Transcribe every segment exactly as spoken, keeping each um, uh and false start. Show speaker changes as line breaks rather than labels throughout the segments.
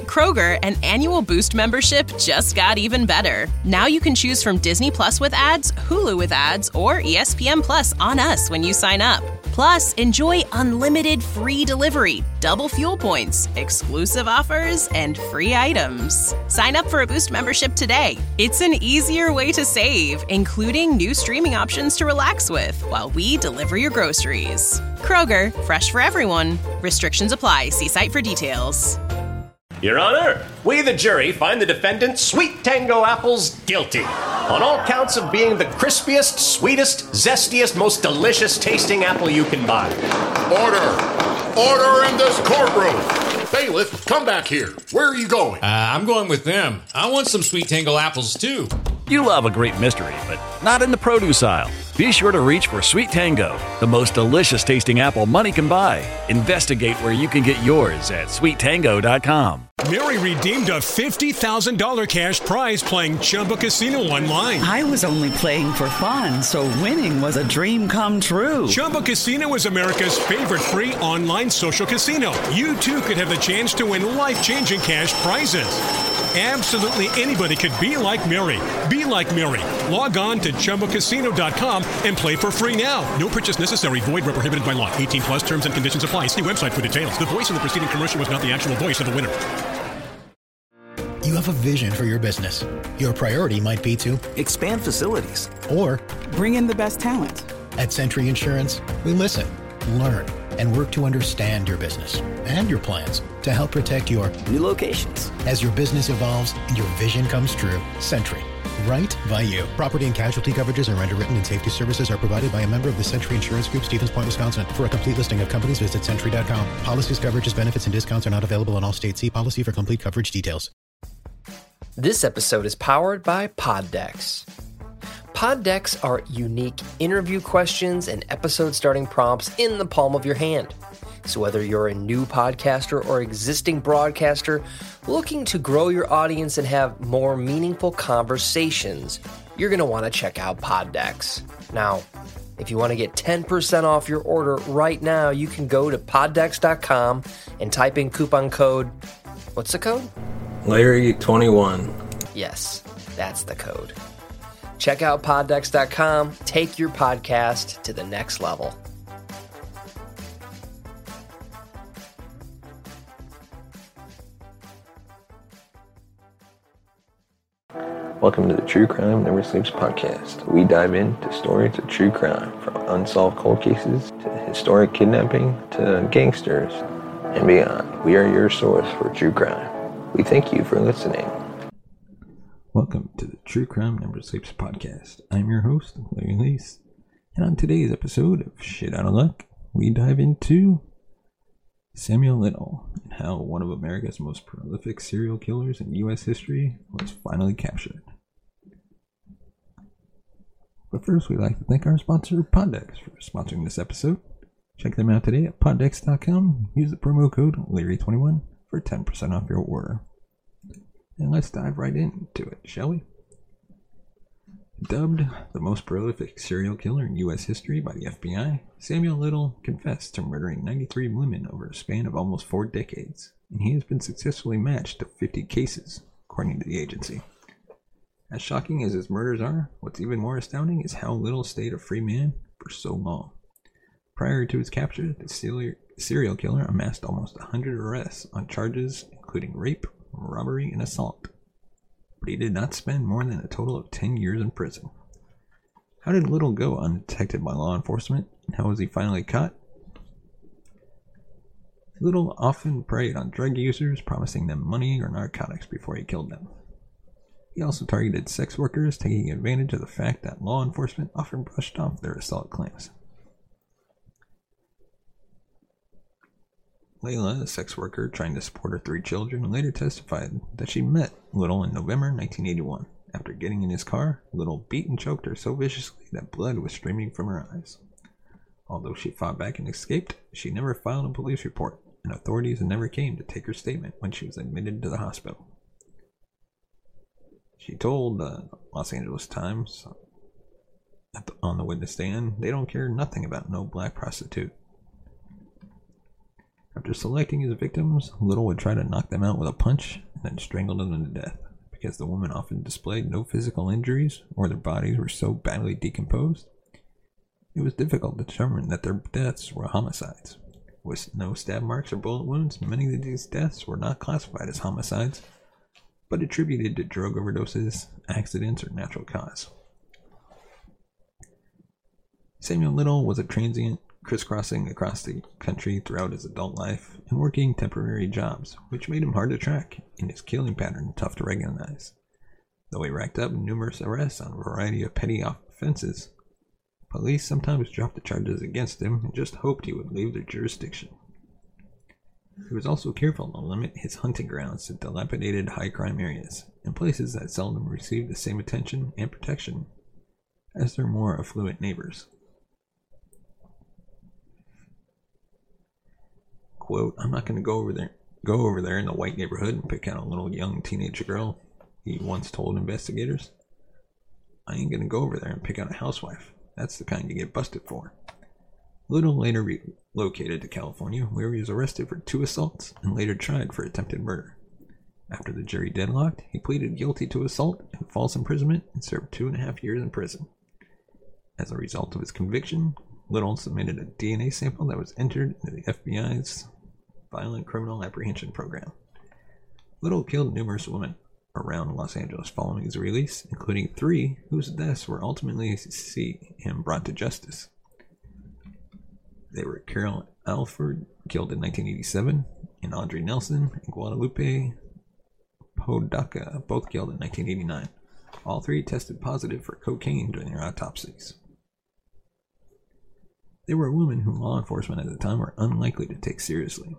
Kroger, an annual Boost membership just got even better. Now you can choose from Disney Plus with ads, Hulu with ads, or E S P N Plus on us when you sign up. Plus, enjoy unlimited free delivery, double fuel points, exclusive offers, and free items. Sign up for a Boost membership today. It's an easier way to save, including new streaming options to relax with while we deliver your groceries. Kroger, fresh for everyone. Restrictions apply. See site for details.
Your Honor, we the jury find the defendant, Sweet Tango Apples, guilty on all counts of being the crispiest, sweetest, zestiest, most delicious tasting apple you can buy.
Order! Order in this courtroom! Bailiff, come back here. Where are you going?
Uh, I'm going with them. I want some Sweet Tango apples, too.
You love a great mystery, but not in the produce aisle. Be sure to reach for Sweet Tango, the most delicious tasting apple money can buy. Investigate where you can get yours at sweet tango dot com.
Mary redeemed a fifty thousand dollars cash prize playing Chumba Casino online.
I was only playing for fun, so winning was a dream come true.
Chumba Casino is America's favorite free online social casino. You, too, could have the chance to win life-changing cash prizes. Absolutely anybody could be like Mary. Be like Mary. Log on to chumba casino dot com and play for free now. No purchase necessary. Void where prohibited by law. eighteen plus terms and conditions apply. See website for details. The voice in the preceding commercial was not the actual voice of the winner.
You have a vision for your business. Your priority might be to
expand facilities
or
bring in the best talent.
At Century Insurance, we listen, learn, and work to understand your business and your plans to help protect your
new locations.
As your business evolves and your vision comes true, Century. Right by you. Property and casualty coverages and underwritten and safety services are provided by a member of the Century Insurance Group, Stevens Point, Wisconsin. For a complete listing of companies, visit century dot com. Policies, coverages, benefits, and discounts are not available in all states. See policy for complete coverage details.
This episode is powered by Poddex. Poddex are unique interview questions and episode starting prompts in the palm of your hand. So whether you're a new podcaster or existing broadcaster looking to grow your audience and have more meaningful conversations, you're going to want to check out Poddex. Now, if you want to get ten percent off your order right now, you can go to poddex dot com and type in coupon code. What's the code?
Larry twenty-one.
Yes, that's the code. Check out poddex dot com. Take your podcast to the next level.
Welcome to the True Crime Never Sleeps podcast. We dive into stories of true crime, from unsolved cold cases to historic kidnapping to gangsters and beyond. We are your source for true crime. We thank you for listening.
Welcome to the True Crime Never Sleeps podcast. I'm your host, Larry Lease, and on today's episode of Shit Outta Luck, we dive into Samuel Little and how one of America's most prolific serial killers in U S history was finally captured. But first, we'd like to thank our sponsor, Poddex, for sponsoring this episode. Check them out today at poddex dot com. Use the promo code Larry twenty-one for ten percent off your order. And let's dive right into it, shall we? Dubbed the most prolific serial killer in U S history by the F B I, Samuel Little confessed to murdering ninety-three women over a span of almost four decades, and he has been successfully matched to fifty cases, according to the agency. As shocking as his murders are, what's even more astounding is how Little stayed a free man for so long. Prior to his capture, the serial killer amassed almost one hundred arrests on charges including rape, robbery, and assault. But he did not spend more than a total of ten years in prison. How did Little go undetected by law enforcement, and how was he finally caught? Little often preyed on drug users, promising them money or narcotics before he killed them. He also targeted sex workers, taking advantage of the fact that law enforcement often brushed off their assault claims. Layla, a sex worker trying to support her three children, later testified that she met Little in November nineteen eighty-one. After getting in his car, Little beat and choked her so viciously that blood was streaming from her eyes. Although she fought back and escaped, she never filed a police report, and authorities never came to take her statement when she was admitted to the hospital. She told the Los Angeles Times at the, on the witness stand, "They don't care nothing about no black prostitute." After selecting his victims, Little would try to knock them out with a punch and then strangle them to death. Because the women often displayed no physical injuries or their bodies were so badly decomposed, it was difficult to determine that their deaths were homicides. With no stab marks or bullet wounds, many of these deaths were not classified as homicides, but attributed to drug overdoses, accidents, or natural cause. Samuel Little was a transient, crisscrossing across the country throughout his adult life and working temporary jobs, which made him hard to track and his killing pattern tough to recognize. Though he racked up numerous arrests on a variety of petty offenses, police sometimes dropped the charges against him and just hoped he would leave their jurisdiction. He was also careful to limit his hunting grounds to dilapidated high-crime areas and places that seldom received the same attention and protection as their more affluent neighbors. Quote, I'm not going to go over there go over there in the white neighborhood and pick out a little young teenage girl, he once told investigators. I ain't going to go over there and pick out a housewife. That's the kind you get busted for. Little later relocated to California, where he was arrested for two assaults and later tried for attempted murder. After the jury deadlocked, he pleaded guilty to assault and false imprisonment and served two and a half years in prison. As a result of his conviction, Little submitted a D N A sample that was entered into the F B I's Violent Criminal Apprehension Program. Little killed numerous women around Los Angeles following his release, including three whose deaths were ultimately see him brought to justice. They were Carol Alford, killed in nineteen eighty-seven, and Audrey Nelson and Guadalupe Podaca, both killed in nineteen eighty-nine. All three tested positive for cocaine during their autopsies. They were women whom law enforcement at the time were unlikely to take seriously.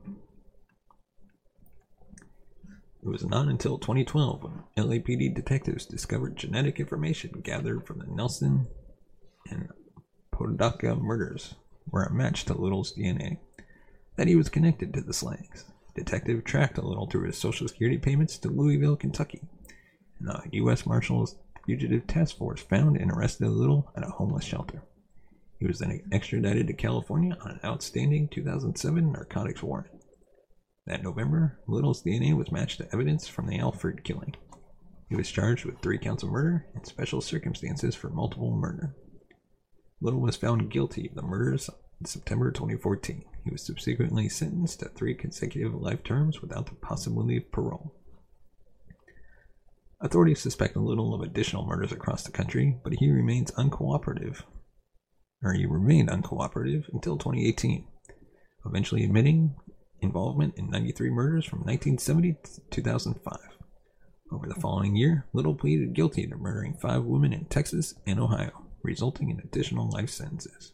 It was not until twenty twelve when L A P D detectives discovered genetic information gathered from the Nelson and Podaca murders were a match to Little's D N A, that he was connected to the Slangs. Detective tracked a Little through his Social Security payments to Louisville, Kentucky, and the U S Marshals Fugitive Task Force found and arrested Little at a homeless shelter. He was then extradited to California on an outstanding two thousand seven narcotics warrant. That November, Little's D N A was matched to evidence from the Alford killing. He was charged with three counts of murder and special circumstances for multiple murder. Little was found guilty of the murders in September twenty fourteen. He was subsequently sentenced to three consecutive life terms without the possibility of parole. Authorities suspect Little of additional murders across the country, but he remains uncooperative. Or he remained uncooperative until twenty eighteen, eventually admitting involvement in ninety-three murders from nineteen seventy to two thousand five. Over the following year, Little pleaded guilty to murdering five women in Texas and Ohio, resulting in additional life sentences.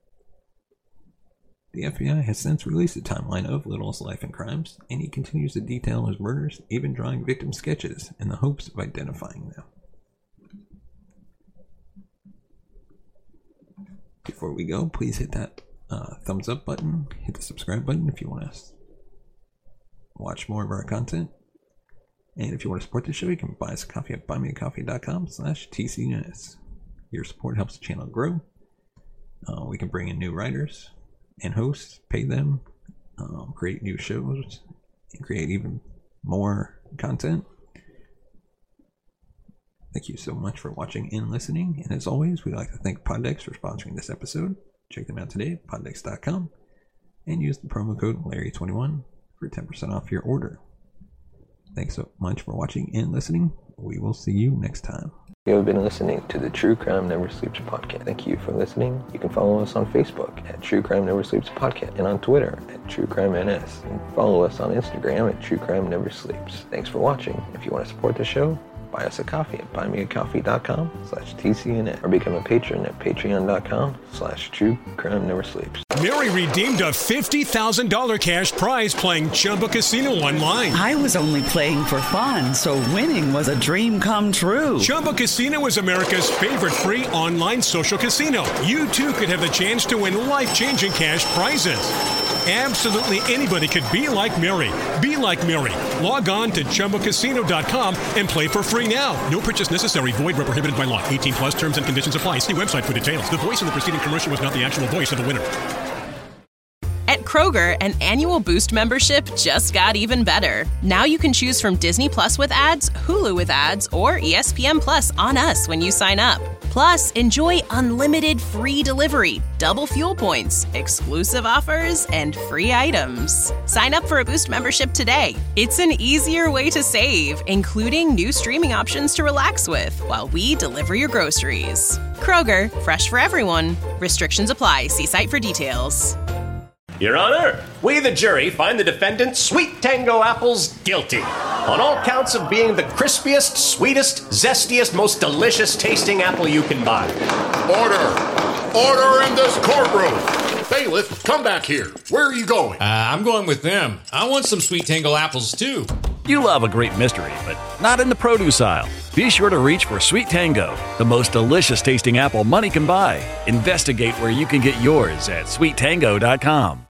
The F B I has since released a timeline of Little's life and crimes, and he continues to detail his murders, even drawing victim sketches in the hopes of identifying them. Before we go, please hit that uh, thumbs up button, hit the subscribe button if you want to watch more of our content. And if you want to support the show, you can buy us a coffee at buymeacoffee.com slash TCNS. Your support helps the channel grow. Uh, we can bring in new writers and hosts, pay them, um, create new shows, and create even more content. Thank you so much for watching and listening. And as always, we'd like to thank Poddex for sponsoring this episode. Check them out today at poddex dot com and use the promo code Larry twenty-one for ten percent off your order. Thanks so much for watching and listening. We will see you next time.
You have been listening to the True Crime Never Sleeps podcast. Thank you for listening. You can follow us on Facebook at True Crime Never Sleeps podcast and on Twitter at True Crime N S. And follow us on Instagram at True Crime Never Sleeps. Thanks for watching. If you want to support the show, buy us a coffee at buymeacoffee.com slash TCNN or become a patron at patreon.com slash True Crime Never Sleeps.
Mary redeemed a fifty thousand dollars cash prize playing Chumba Casino online.
I was only playing for fun, so winning was a dream come true.
Chumba Casino is America's favorite free online social casino. You too could have the chance to win life-changing cash prizes. Absolutely anybody could be like Mary. Be like Mary. Log on to chumba casino dot com and play for free now. No purchase necessary. Void where prohibited by law. eighteen plus terms and conditions apply. See website for details. The voice in the preceding commercial was not the actual voice of the winner.
At Kroger, an annual Boost membership just got even better. Now you can choose from Disney Plus with ads, Hulu with ads, or E S P N Plus on us when you sign up. Plus, enjoy unlimited free delivery, double fuel points, exclusive offers, and free items. Sign up for a Boost membership today. It's an easier way to save, including new streaming options to relax with while we deliver your groceries. Kroger, fresh for everyone. Restrictions apply. See site for details.
Your Honor, we the jury find the defendant Sweet Tango Apples guilty on all counts of being the crispiest, sweetest, zestiest, most delicious tasting apple you can buy.
Order! Order in this courtroom! Bailiff, come back here. Where are you going?
Uh, I'm going with them. I want some Sweet Tango apples, too.
You love a great mystery, but not in the produce aisle. Be sure to reach for Sweet Tango, the most delicious tasting apple money can buy. Investigate where you can get yours at sweet tango dot com.